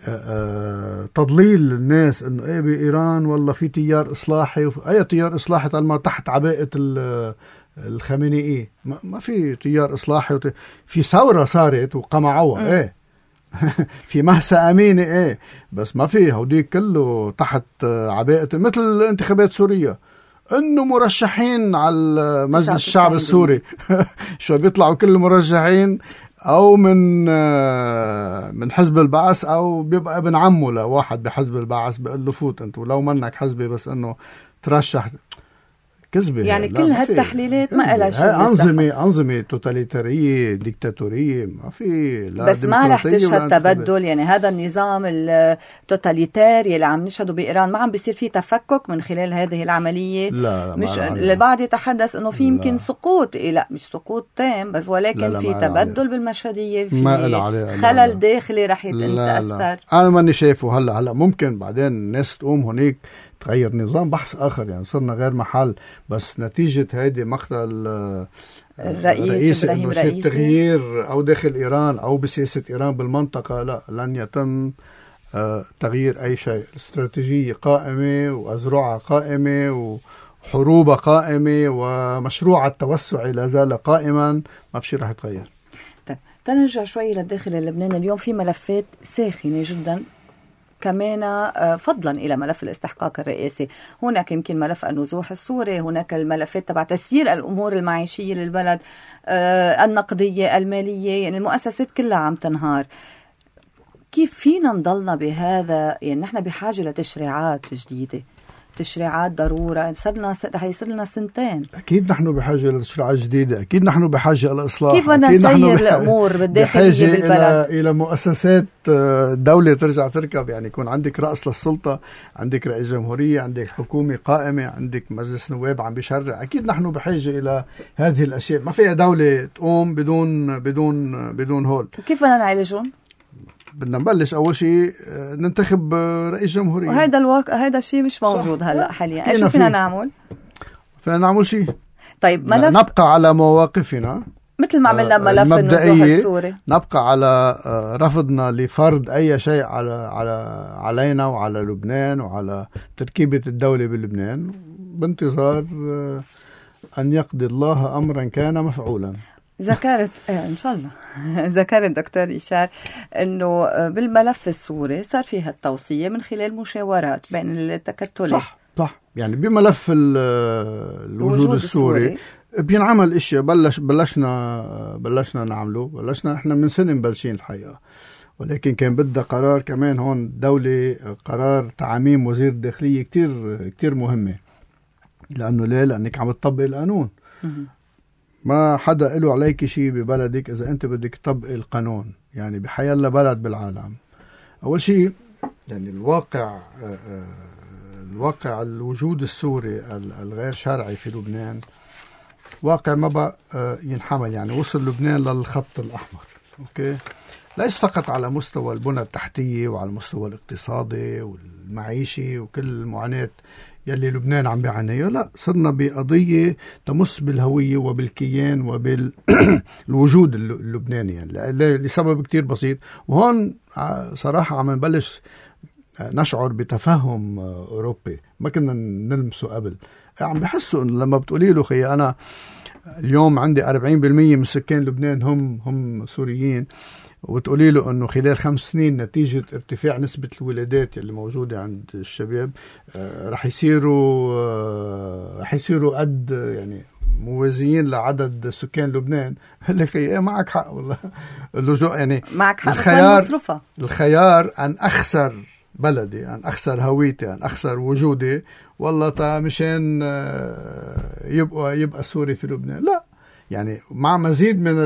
تضليل الناس انه ايه بإيران والله في تيار إصلاحي. أي تيار إصلاحي طالما تحت عباءة الخامنئي؟ ما في تيار إصلاحي. في ثورة صارت وقمعوها ايه في مهسة أمينة ايه، بس ما في هوديك كله تحت عباءة. مثل انتخابات سوريا، انه مرشحين على مجلس الشعب السوري شو بيطلعوا كل المرشحين او من حزب البعث، او بيبقى ابن عمه لواحد بحزب البعث بيقول له فوت انت ولو منك حزبي بس انه ترشح. كذبة يعني. كل هالتحليلات ما لها شيء. أنظمة توتاليتارية ديكتاتورية ما في. لا بس ما رح تشهد تبدل. يعني هذا النظام التوتاليتاري اللي عم نشهده بإيران ما عم بيصير فيه تفكك من خلال هذه العملية؟ لا، مش البعض يتحدث انه في يمكن سقوط، لا مش سقوط تام بس، ولكن لا في تبدل بالمشهدية، في خلل داخلي رح يتأثر. أنا ماني شايفه. هلا ممكن بعدين الناس تقوم هناك تغير نظام بحث آخر، يعني صرنا غير محل. بس نتيجة هيدي مقتل الرئيس إبراهيم رئيسي، تغيير أو داخل إيران أو بسياسة إيران بالمنطقة، لا، لن يتم تغيير أي شيء. استراتيجية قائمة وأزرعة قائمة وحروبة قائمة ومشروع التوسع لا زال قائما، ما في شيء رح يتغير. طيب تنرجع شوي للداخل اللبناني. اليوم في ملفات ساخنة جدا كمان فضلا إلى ملف الاستحقاق الرئاسي. هناك يمكن ملف النزوح السوري، هناك الملفات تبع تسيير الأمور المعيشية للبلد، النقدية، المالية، يعني المؤسسات كلها عم تنهار. كيف فينا نضلنا بهذا؟ يعني نحن بحاجة لتشريعات جديدة، تشريعات ضرورة. رح يصير لنا سنتين. أكيد نحن بحاجة لتشريعات جديدة، أكيد نحن بحاجة إلى إصلاح. كيف بدنا نسير الأمور بالداخلية بالبلد؟ إلى مؤسسات دولة ترجع تركب، يعني يكون عندك رأس للسلطة، عندك رئيس جمهورية، عندك حكومة قائمة، عندك مجلس نواب عم بيشرع. أكيد نحن بحاجة إلى هذه الأشياء. ما فيها دولة تقوم بدون هول. كيف بدنا نعالجهم؟ بدنا نبلش أول شيء ننتخب رئيس جمهورية، وهذا هذا الشيء مش موجود هلا حاليا. ايش فينا نعمل؟ فينا نعمل شيء. طيب نبقى على مواقفنا مثل ما عملنا ملف النزوح السوري، نبقى على رفضنا لفرض أي شيء علينا وعلى لبنان وعلى تركيبة الدولة بلبنان، بانتظار أن يقضي الله أمرا كان مفعولا. ذكرت إن شاء الله ذكرت دكتور إشار أنه بالملف السوري صار فيها التوصية من خلال مشاورات بين التكتلات. صح. يعني بملف الوجود السوري بينعمل اشياء. بلشنا نعمله. بلشنا احنا من سنة مبلشين الحقيقة، ولكن كان بدها قرار كمان هون دولة، قرار تعميم وزير الداخلية كتير مهمة. لأنه ليه؟ لأنك عم تطبق القانون. ما حدا له عليك شيء ببلدك إذا أنت بدك تطبق القانون. يعني بحيالله بلد بالعالم، أول شيء يعني الواقع الوجود السوري الغير شرعي في لبنان واقع ما بقى ينحمل. يعني وصل لبنان للخط الأحمر. أوكي، ليس فقط على مستوى البنى التحتية وعلى المستوى الاقتصادي والمعيشي وكل المعاناة يلي لبنان عم بيعانيها، لا، صرنا بقضية تمس بالهوية وبالكيان وبالوجود اللبناني، يعني لسبب كتير بسيط. وهون صراحة عم نبلش نشعر بتفهم أوروبي ما كنا نلمسه قبل. عم بحسوا إنه لما بتقولي له خي أنا اليوم عندي 40% من سكان لبنان هم سوريين، وتقولي له أنه خلال 5 سنين نتيجة ارتفاع نسبة الولادات اللي موجودة عند الشباب رح يصيروا قد يعني موازيين لعدد سكان لبنان. لك معك حق والله. اللجوء يعني معك حق. الخيار أن أخسر بلدي، أن أخسر هويتي، أن أخسر وجودي، والله مشان يبقى سوري في لبنان. لا، يعني مع مزيد من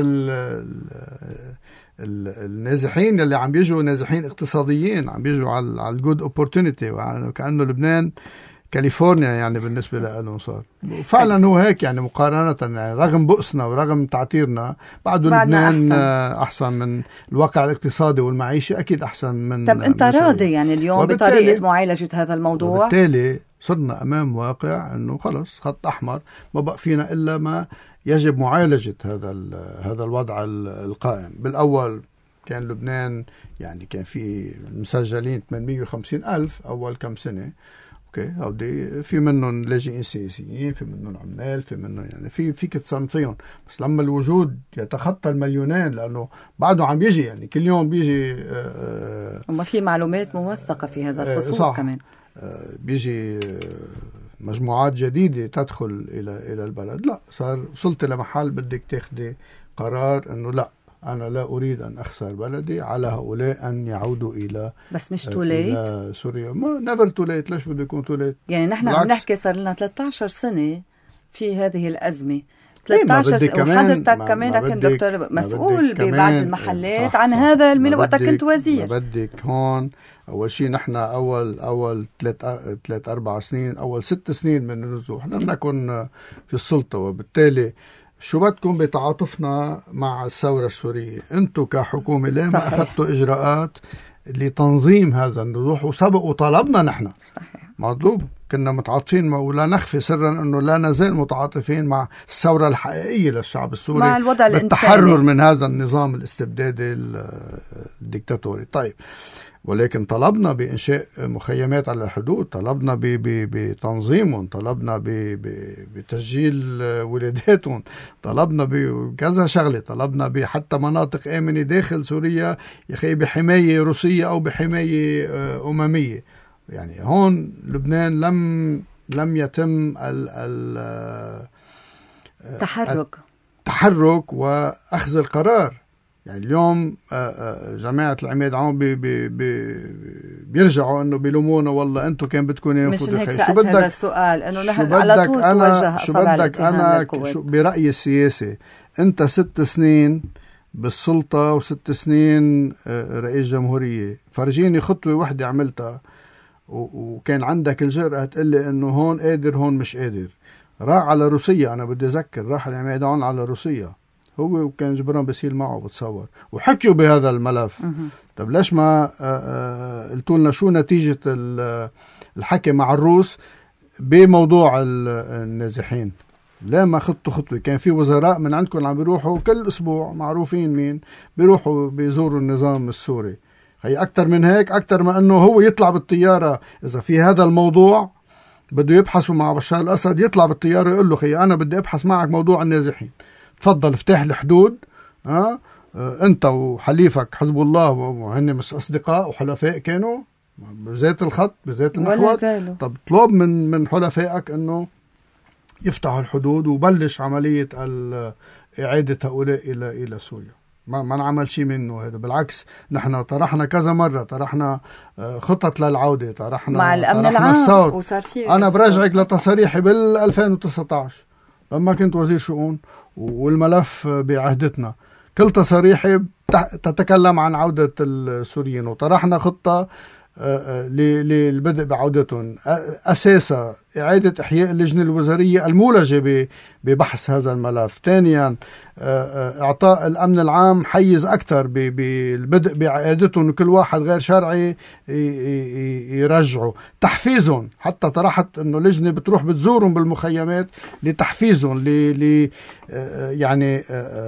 النازحين اللي عم بيجوا، نازحين اقتصاديين عم بيجوا على الجود اوبورتونيتي، وكأنه لبنان كاليفورنيا يعني بالنسبة لهم صار. فعلا هو هيك يعني مقارنة، يعني رغم بؤسنا ورغم تعتيرنا بعده لبنان أحسن من الواقع الاقتصادي والمعيشي، أكيد أحسن من. طب أنت راضي يعني اليوم بطريقة معالجة هذا الموضوع؟ وبالتالي صرنا أمام واقع أنه خلص خط أحمر، ما بقى فينا إلا ما يجب معالجة هذا الوضع القائم. بالأول كان لبنان يعني كان في مسجلين 850,000 أول كم سنة. اوكي، هودي في منهم لاجئين سياسيين، في منهم عمال، في منهم يعني فيك تصنفيهم. بس لما الوجود يتخطى 2,000,000، لانه بعده عم بيجي يعني كل يوم بيجي وما في معلومات موثقة في هذا الخصوص كمان. بيجي مجموعات جديدة تدخل إلى البلد. لا، وصلت لمحل بدك تاخدي قرار أنه لا، أنا لا أريد أن أخسر بلدي، على هؤلاء أن يعودوا إلى بس مش توليت إلى سوريا. ما نيفر توليت. ليش بده يكون توليت؟ يعني نحن عم نحكي صار لنا 13 سنة في هذه الأزمة. 13 وحضرتك كمان كنت دكتور مسؤول ببعض المحلات عن هذا الملف وقتها كنت وزير. بدك هون أول شيء نحن أول 3-4 سنين، أول 6 سنين من النزوح لم نكن في السلطة، وبالتالي شو بدكم بتعاطفنا مع الثورة السورية؟ أنتم كحكومة ليه ما أخذتوا إجراءات لتنظيم هذا النزوح؟ وسبق وطلبنا نحن. صحيح. مطلوب، كنا متعاطفين ولا نخفي سرا أنه لا نزال متعاطفين مع الثورة الحقيقية للشعب السوري، مع الوضع بالتحرر من هذا النظام الاستبدادي الديكتاتوري. طيب ولكن طلبنا بإنشاء مخيمات على الحدود، طلبنا بتنظيمهم، طلبنا بتسجيل ولاداتهم، طلبنا بكذا شغلة، طلبنا حتى مناطق آمنة داخل سوريا يا أخي بحماية روسية أو بحماية أممية. يعني هون لبنان لم يتم التحرك وأخذ القرار. يعني اليوم جماعة العماد عم بيرجعوا انه بيلومونا والله انتم كان بدكم مش هيك سألت هذا السؤال انه نحن على طول توجه اصابع الاتهام للقوات. برأيي السياسي انت 6 سنين بالسلطة و6 سنين رئيس جمهورية، فرجيني خطوة واحدة عملتها وكان عندك الجرأة تقلي انه هون قادر هون مش قادر. راح على روسيا، انا بدي اذكر راح العماد على روسيا هو وكان جبران بيسيل معه بتصور وحكيوا بهذا الملف. طب ليش ما قلتوا لنا شو نتيجة الحكي مع الروس بموضوع النازحين؟ لا ما خطوا خطوة. كان في وزراء من عندكم عم بيروحوا كل أسبوع، معروفين مين بيروحوا بيزوروا النظام السوري. هي أكتر من هيك، أكتر ما أنه هو يطلع بالطيارة إذا في هذا الموضوع بده يبحثوا مع بشار الأسد، يطلع بالطيارة يقول له خي أنا بدي أبحث معك موضوع النازحين، تفضل افتح الحدود. انت وحليفك حزب الله وهن مش اصدقاء وحلفاء كانوا بذات الخط بذات المحور. طب طلب من حلفائك انه يفتحوا الحدود وبلش عملية اعادة هؤلاء الى سوريا. ما نعمل شيء منه هذا، بالعكس نحن طرحنا كذا مرة، طرحنا خطط للعودة، طرحنا مع الامن العام وصار في. انا برجعك لتصاريحي بال 2019 لما كنت وزير شؤون والملف بعهدتنا، كل تصاريحي تتكلم عن عودة السوريين، وطرحنا خطة للبدء بعودتهم، أساسا إعادة إحياء اللجنة الوزارية المولجة ببحث هذا الملف. ثانيا إعطاء الأمن العام حيز أكثر بالبدء بعودتهم، وكل واحد غير شرعي يرجعوا، تحفيزهم. حتى طرحت أنه لجنة بتروح بتزورهم بالمخيمات لتحفيزهم يعني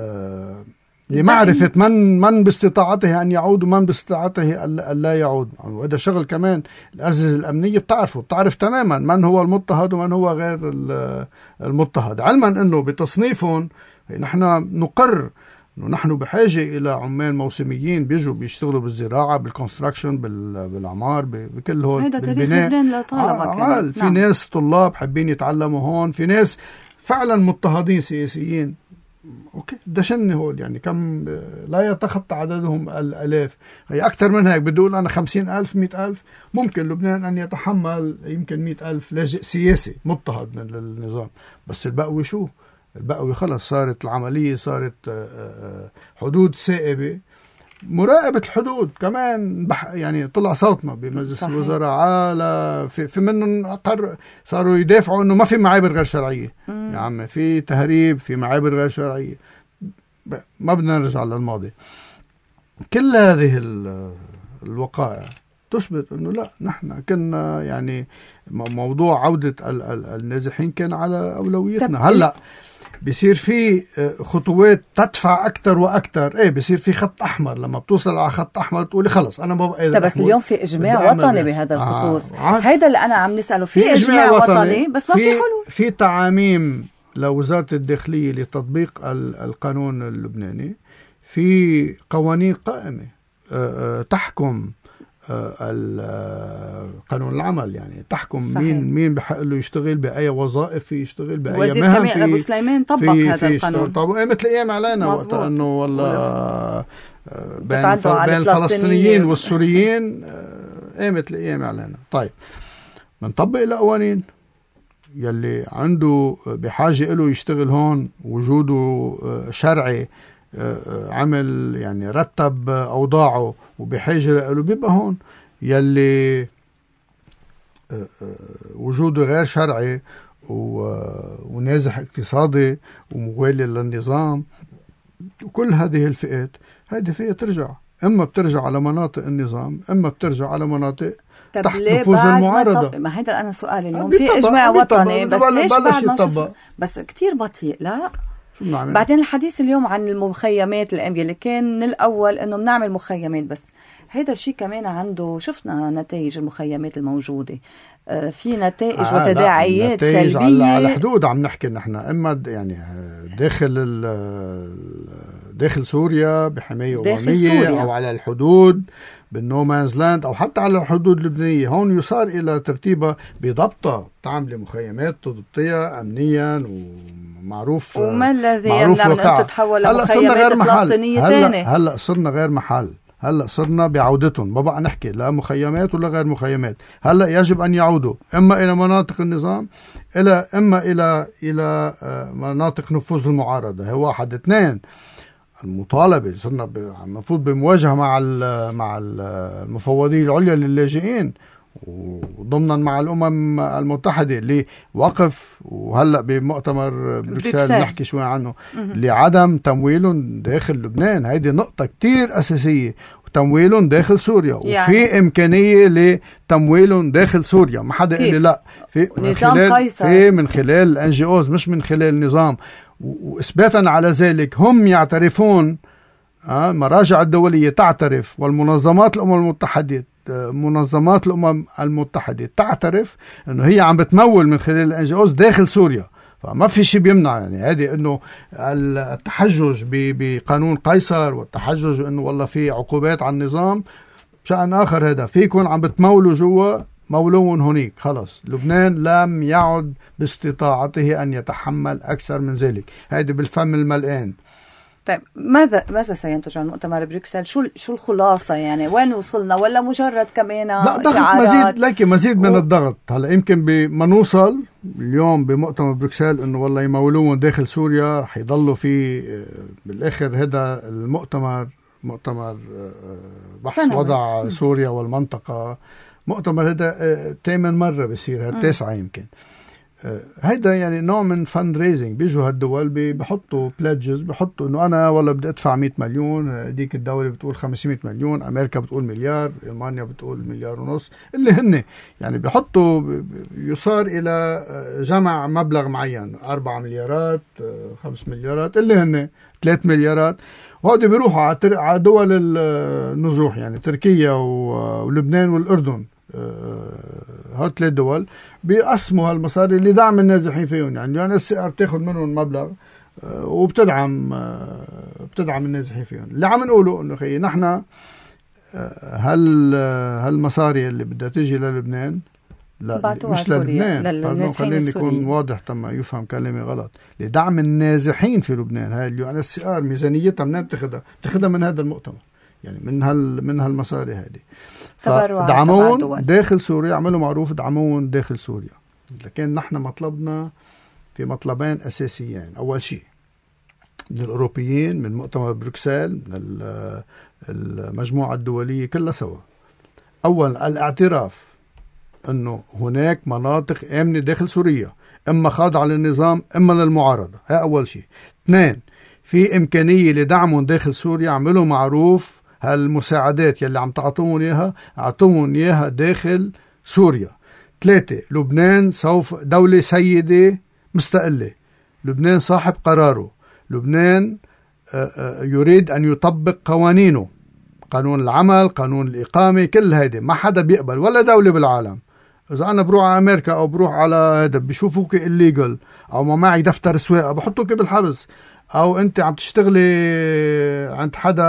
لمعرفة من باستطاعته أن يعود ومن باستطاعته أن لا يعود. وهذا شغل كمان الأجهزة الأمنية بتعرف تماما من هو المضطهد ومن هو غير المضطهد، علما أنه بتصنيفهم نحن نقر أنه نحن بحاجة إلى عمال موسميين بيجوا بيشتغلوا بالزراعة، بالكونستراكشن، بالأعمار، بكل هول، بالبناء. في ناس طلاب حابين يتعلموا هون، في ناس فعلا مضطهدين سياسيين. اوكي دشن هول يعني كم لا يتخطى عددهم الآلاف، هي أكثر من هيك. بدي أقول أنا 50,000 100,000 ممكن لبنان أن يتحمل يمكن 100,000 لاجئ سياسي مضطهد من النظام. بس البقوي شو؟ البقوي خلص صارت العملية، صارت حدود سائبة. مراقبة الحدود كمان يعني طلع صوتنا بمجلس الوزراء على في منهم صاروا يدافعوا انه ما في معابر غير شرعية. يا عم في تهريب، في معابر غير شرعية، ما بدنا نرجع للماضي. كل هذه الوقائع تثبت انه لا، نحن كنا يعني موضوع عودة النازحين كان على أولويتنا. هلأ بيصير في خطوات تدفع أكتر وأكتر، بيصير في خط أحمر. لما بتوصل على خط أحمر تقولي خلص أنا ما بقى. بس اليوم في إجماع وطني بهذا الخصوص. هيدا اللي أنا عم نسأله، في إجماع وطني بس ما في حلول. في تعاميم لوزارة الداخلية لتطبيق القانون اللبناني، في قوانين قائمة تحكم قانون العمل، يعني تحكم صحيح. مين بحق له يشتغل بأي وظائف، يشتغل بأي مهام. وزير كمان أبو سليمان طبق هذا القانون. طب مثل أيام علينا وقت أنه والله بين الفلسطينيين والسوريين مثل أيام علينا. طيب منطبق القوانين يلي عنده بحاجة له يشتغل هون، وجوده شرعي، عمل يعني رتب أوضاعه وبحاجة له بيبقى هون. يلي وجوده غير شرعي ونازح اقتصادي ومغالي للنظام، وكل هذه الفئات هذه فئة ترجع، إما بترجع على مناطق النظام، إما بترجع على مناطق تحت نفوذ المعارضة. ما هيدا أنا سؤالي اليوم، في إجماع وطني بس ليش بعد ما بس كتير بطيء؟ لا بعدين الحديث اليوم عن المخيمات الأنبياء اللي كان من الأول إنه بنعمل مخيمات بس، هيدا الشيء كمان عنده شفنا نتائج المخيمات الموجودة، في نتائج وتداعيات سلبية على حدود. عم نحكي نحن إما يعني داخل سوريا بحماية أممية أو على الحدود بالنومانز لاند أو حتى على الحدود اللبنانية. هون يصار إلى ترتيبها بضبطة، تعمل مخيمات تضبطيها أمنيا ومعروف. وما الذي يمنع من أن تتحول لمخيمات فلسطينية تانية؟ هلأ صرنا غير محل، هلأ صرنا بعودتهم، ما بقى نحكي لا مخيمات ولا غير مخيمات. هلأ يجب أن يعودوا إما إلى مناطق النظام إما إلى مناطق نفوذ المعارضة. هي واحد. اثنين، المطالبة صرنا المفروض بمواجهة مع المفوضية العليا للاجئين وضمنا مع الأمم المتحدة اللي وقف، وهلأ بمؤتمر بروكسل نحكي شوي عنه، لعدم تمويلهم داخل لبنان. هيدي نقطة كتير أساسية. تمويلهم داخل سوريا يعني وفي إمكانية لتمويلهم داخل سوريا. ما حدا يقول لي لا، في من خلال NGOs مش من خلال النظام. وإثباتا على ذلك هم يعترفون، مراجع الدولية تعترف، والمنظمات منظمات الأمم المتحدة تعترف أنه هي عم بتمول من خلال الNGOs داخل سوريا. فما في شيء بيمنع يعني هذه أنه التحجج بقانون قيصر والتحجج أنه والله في عقوبات على النظام شأن آخر. هذا فيكون عم بتمولوا جوا، مولون هناك. خلص لبنان لم يعد باستطاعته أن يتحمل أكثر من ذلك. هذا بالفم الملآن. طيب ماذا سينتج عن مؤتمر بروكسل؟ شو الخلاصة يعني؟ وين وصلنا؟ ولا مجرد كمان شعارات؟ مزيد من الضغط. هلا يمكن بما نوصل اليوم بمؤتمر بروكسل انه والله يمولون داخل سوريا، رح يضلوا في بالاخر هذا المؤتمر مؤتمر بحث وضع سوريا والمنطقة. مؤتمر هذا 8 مرة بيصير، هذا 9 يمكن. هيدا يعني نوع من فند ريزنج. بيجوا هالدول بيحطوا بلاجز، بيحطوا انه انا والله بدي ادفع 100 مليون، ديك الدولة بتقول 500 مليون، امريكا بتقول مليار، المانيا بتقول 1.5 مليار، اللي هن يعني بيحطوا يصار الى جمع مبلغ معين، 4 مليارات 5 مليارات اللي هن 3 مليارات. وهذا بيروحوا على دول النزوح يعني تركيا ولبنان والأردن. هاد 3 دول بيقسموا هالمصاري لدعم النازحين فيهم. يعني السعر بتاخد منهم مبلغ وبتدعم النازحين فيهم. اللي عم نقوله انه خيي نحن هالمصاري اللي بدها تيجي للبنان، لا مش للبنان، خليني يكون واضح تما يفهم كلامي غلط، لدعم النازحين في لبنان. هاي اللي السعر ميزانيتها منين بتاخدها من هذا المؤتمر، يعني من هالمصاري هذه. فدعمون داخل سوريا، عملوا معروف دعمون داخل سوريا. لكن نحن مطلبنا في مطلبين أساسيين. أول شيء من الأوروبيين، من مؤتمر بروكسل، من المجموعة الدولية كلها سوا. أول الاعتراف أنه هناك مناطق آمنة داخل سوريا، إما خاضعة للنظام إما للمعارضة. هذا أول شيء. 2، في إمكانية لدعمهم داخل سوريا. عملوا معروف هالمساعدات يلي عم تعطوهم إياها، أعطوهم إياها داخل سوريا. 3، لبنان سوف دولة سيدة مستقلة. لبنان صاحب قراره. لبنان يريد أن يطبق قوانينه، قانون العمل، قانون الإقامة، كل هيدا ما حدا بيقبل ولا دولة بالعالم. إذا أنا بروح على أمريكا أو بروح على هذا بيشوفوك إليجل أو ما معي دفتر سواقة بحطوك بالحبس، أو أنت عم تشتغلي عند حدا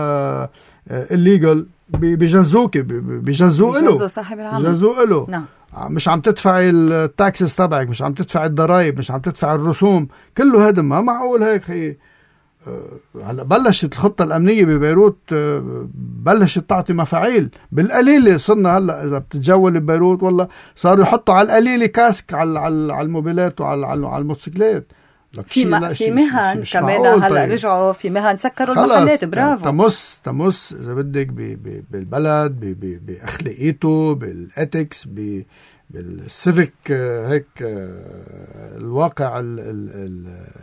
إليجل بيجزوه له، صاحب العمل بيجزوه له. نعم. مش عم تدفعي التاكسس تبعك، مش عم تدفعي الضرائب، مش عم تدفعي الرسوم، كله هذا ما معقول هيك. خي هلا بلشت الخطة الأمنية ببيروت، بلشت تعطي مفاعيل بالقليلة. صرنا هلا إذا بتتجول ببيروت والله صاروا يحطوا على القليلة كاسك على الموبيلات وعلى الموتوسيكلات. في مهن كمان هلا رجعوا في مهن سكروا المحلات. برافو. تمس إذا بدك بالبلد، بأخلاقيته، بالإتكس، بالسيفيك هيك الواقع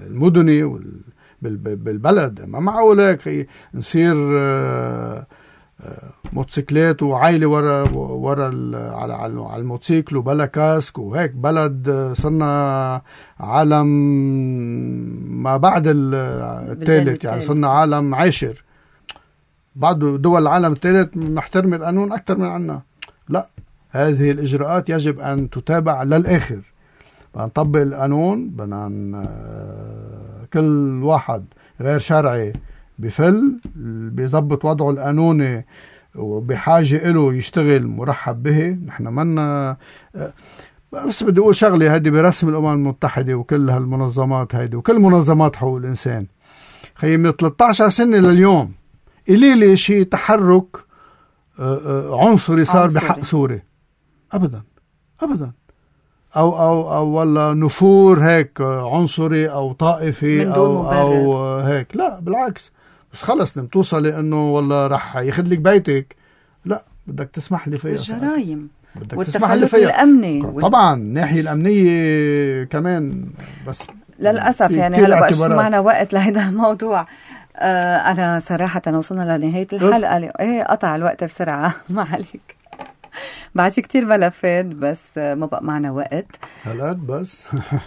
المدني بالبلد. ما معقول هيك نصير موتوسيكلات وعائلة ورا على الموتوسيكل وبلا كاسك وهيك. بلد صرنا عالم ما بعد الثالث، يعني صرنا عالم عاشر. بعض دول العالم الثالث محترم القانون أكثر من عنا. لا، هذه الإجراءات يجب أن تتابع للآخر. بدنا نطبق القانون، بدنا كل واحد غير شرعي بفل بيزبط وضعه القانوني وبحاجة إله يشتغل مرحب به. نحن منا بس بدي أقول شغلة، هيدي برسم الأمم المتحدة وكل هالمنظمات هيدي وكل منظمات حقوق الإنسان، خيي من 13 سنة لليوم إلي شيء تحرك عنصري صار بحق سوري؟ أبدا أبدا. أو ولا نفور هيك عنصري أو طائفي أو هيك. لا بالعكس، بس خلص لم توصل لأنه والله رح ياخذ لك بيتك، لا بدك تسمح لي فيها. الجرائم والتفلت الأمني طبعا الناحية الأمنية كمان. بس للأسف يعني هلا بقى شو معنا وقت لهذا الموضوع. أنا صراحة وصلنا لنهاية الحلقة. إيه قطع الوقت بسرعة ما عليك، بعد في كتير ملفات بس ما بقى معنا وقت هلأت بس.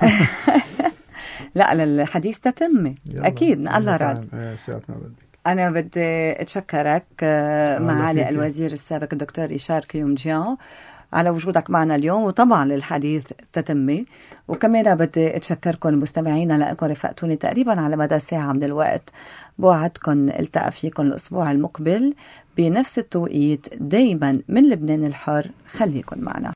لا للحديث تتمة أكيد الله راد. أنا بدي أتشكرك معالي الوزير السابق الدكتور إيشار كيومجيان على وجودك معنا اليوم، وطبعا للحديث تتمة. وكمان بدي أتشكركم المستمعين لأنكم رفقتوني تقريبا على مدى ساعة من الوقت. بوعدكم التقى فيكم الأسبوع المقبل بنفس التوقيت دايما من لبنان الحر. خليكن معنا.